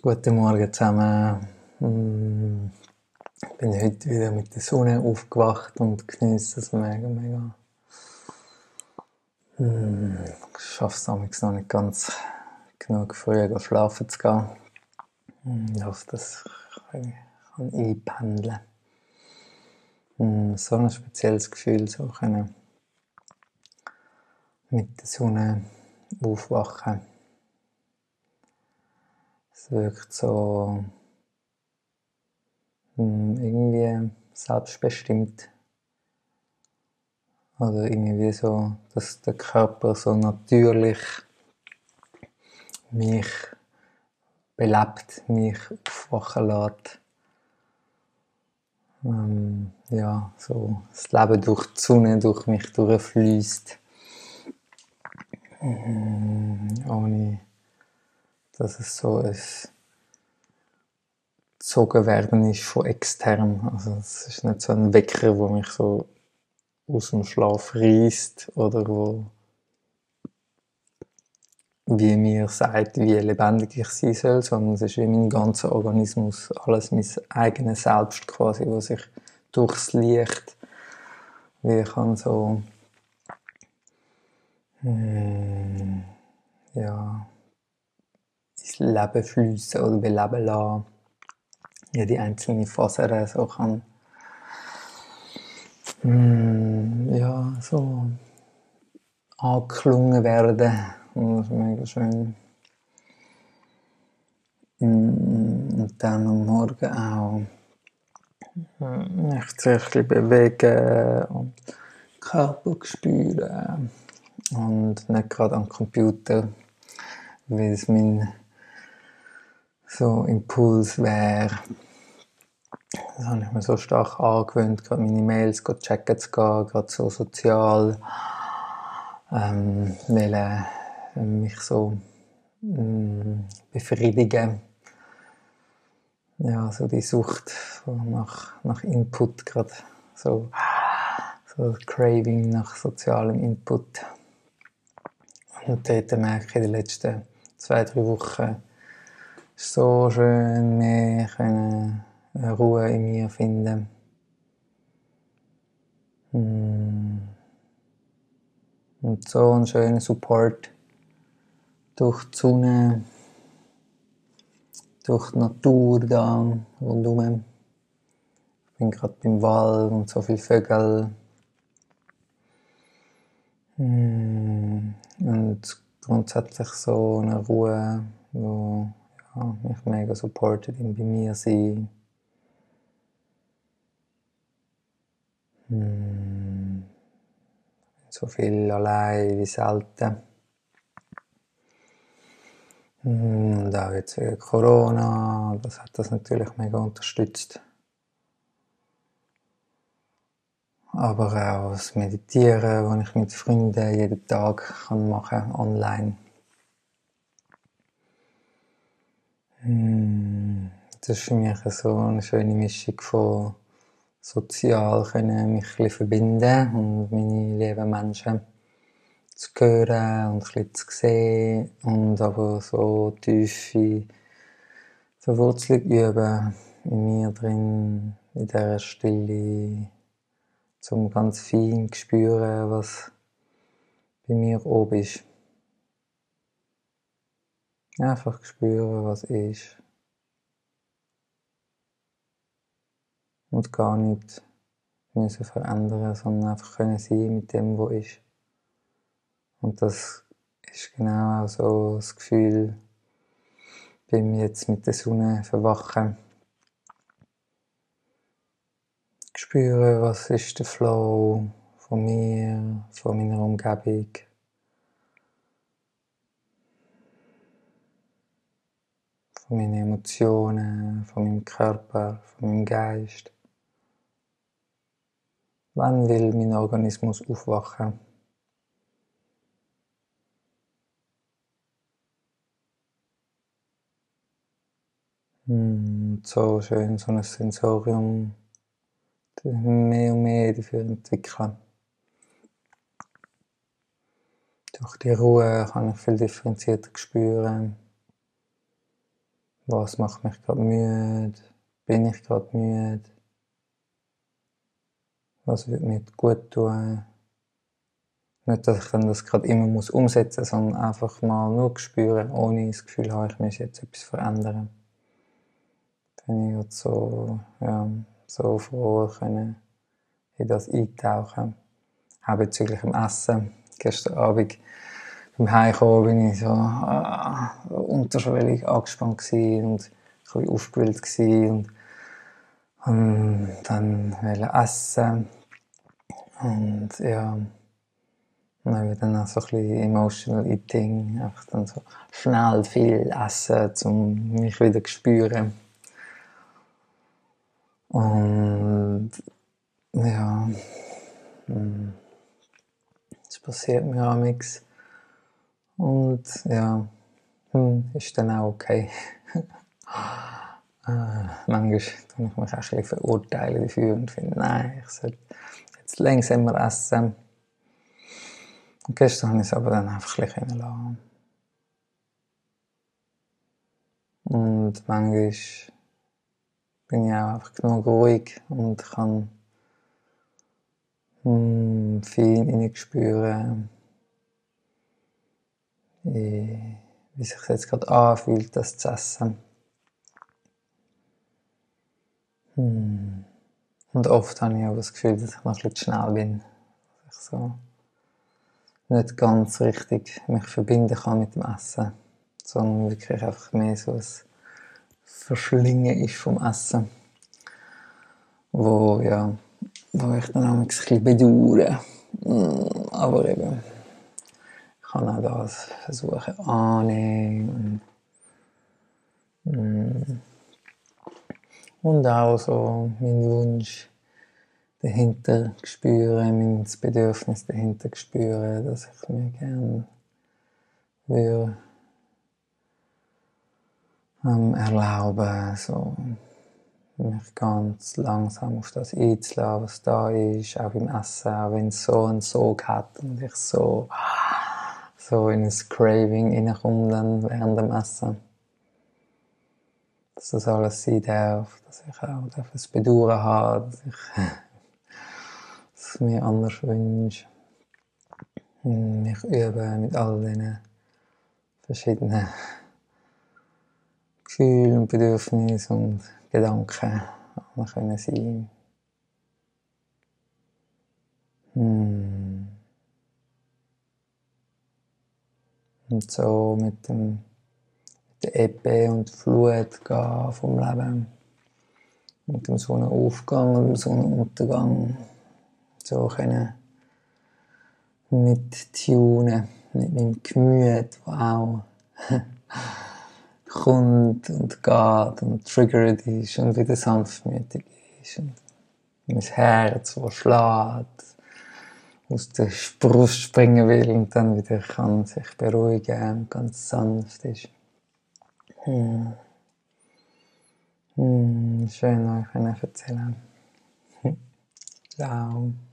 Guten Morgen zusammen. Ich bin heute wieder mit der Sonne aufgewacht und genieße es mega, mega. Ich schaffe es damals noch nicht ganz genug früh schlafen zu gehen. Ich hoffe, dass ich einpendeln kann. So ein spezielles Gefühl, so können mit der Sonne aufwachen. Es wirkt so irgendwie selbstbestimmt. Oder irgendwie so, dass der Körper so natürlich mich belebt, mich aufwachen lässt. Ja, so das Leben durch die Sonne, durch mich durchfließt. Ohne, dass es so ein gezogen werden ist von extern. Also es ist nicht so ein Wecker, der mich so aus dem Schlaf reißt oder wo wie mir sagt, wie lebendig ich sein soll, sondern es ist wie mein ganzer Organismus, alles mein eigenes Selbst quasi, was sich durchs Licht, wie ich kann so ja, ins Leben fließen oder beleben lassen, ja, die einzelnen Fasern so kann ja, so angeklungen werden. Und das ist mega schön. Und dann am Morgen auch mich zuerst bewegen und Körper spüren. Und nicht gerade am Computer, weil es mein so Impuls wäre. Das habe ich mir so stark angewöhnt, gerade meine Mails checken zu gehen, gerade so sozial, weil mich so befriedigen. Ja, so die Sucht so nach Input, gerade so das Craving nach sozialem Input. Und dort merke ich in den letzten 2-3 Wochen, ist so schön, mehr können Ruhe in mir finden. Und so einen schönen Support durch die Sonne, durch die Natur da rundherum. Ich bin gerade beim Wald und so viele Vögel. Und grundsätzlich so eine Ruhe, die ja, mich mega supportet, in bei mir sein. So viel allein wie selten. Und auch jetzt wegen Corona, das hat das natürlich mega unterstützt. Aber auch das Meditieren, das ich mit Freunden jeden Tag machen kann, online. Das ist für mich so eine schöne Mischung von sozial können mich ein bisschen verbinden und meine lieben Menschen zu hören und ein bisschen zu sehen und aber so tiefe Verwurzelung üben in mir drin, in dieser Stille, zum ganz fein zu spüren, was bei mir oben ist. Einfach spüren, was ist. Und gar nicht müssen verändern, sondern einfach können sein mit dem, was ist. Und das ist genau auch so das Gefühl, beim jetzt mit der Sonne verwachen. Spüren, was ist der Flow von mir, von meiner Umgebung. Von meinen Emotionen, von meinem Körper, von meinem Geist. Wann will mein Organismus aufwachen? So schön, so ein Sensorium mehr und mehr dafür entwickeln. Durch die Ruhe kann ich viel differenzierter spüren, Was macht mich gerade müde? Bin ich gerade müde? Was würde mir gut tun? Nicht, dass ich dann das gerade immer umsetzen muss, sondern einfach mal nur spüren, ohne das Gefühl haben, ich muss jetzt etwas verändern. Bin ich jetzt so, so froh, können in das eintauchen. Auch bezüglich dem Essen. Gestern Abend beim Heimkommen bin ich so unterschwellig angespannt gewesen und ein bisschen aufgewühlt gewesen und dann wollte essen und ja, dann habe ich dann auch so ein bisschen Emotional Eating, einfach dann so schnell viel essen, um mich wieder zu spüren. Und ja, das passiert mir auch nichts. Und ja, ist dann auch okay. Manchmal tue ich mich auch ein bisschen verurteilen dafür und finde, nein, ich sollte jetzt langsamer essen. Und gestern habe ich es aber dann einfach ein bisschen lassen. Und manchmal bin ich auch einfach genug ruhig und kann viel hineinspüren, wie sich jetzt gerade anfühlt, das zu essen. Und oft habe ich auch das Gefühl, dass ich noch ein bisschen zu schnell bin. Dass ich so nicht ganz richtig mich verbinden kann mit dem Essen, sondern wirklich einfach mehr so ein Verschlingen ist vom Essen, wo ich dann auch ein bisschen bedauere. Aber eben, ich kann auch das versuchen annehmen und auch so meinen Wunsch dahinter spüren, mein Bedürfnis dahinter spüren, dass ich mir gerne würde erlauben, so mich ganz langsam auf das einzulassen, was da ist, auch im Essen, auch wenn es so einen Sog hat und ich so in ein Craving reinkomme dann während dem Essen. Dass das alles sein darf, dass ich auch das Bedauern habe, dass ich es mir anders wünsche. Mich übe mit all diesen verschiedenen Gefühlen und Bedürfnissen und Gedanken können sein. Und so mit der Ebbe und Flut gehen vom Leben. Mit dem Sonnenaufgang und dem Sonnenuntergang. So können mittunen mit meinem Gemüt, das auch kommt und geht und triggert ist und wieder sanftmütig ist. Und mein Herz, das schlägt, aus der Brust springen will und dann wieder kann sich beruhigen und ganz sanft ist. Schön euch erzählen. Ciao.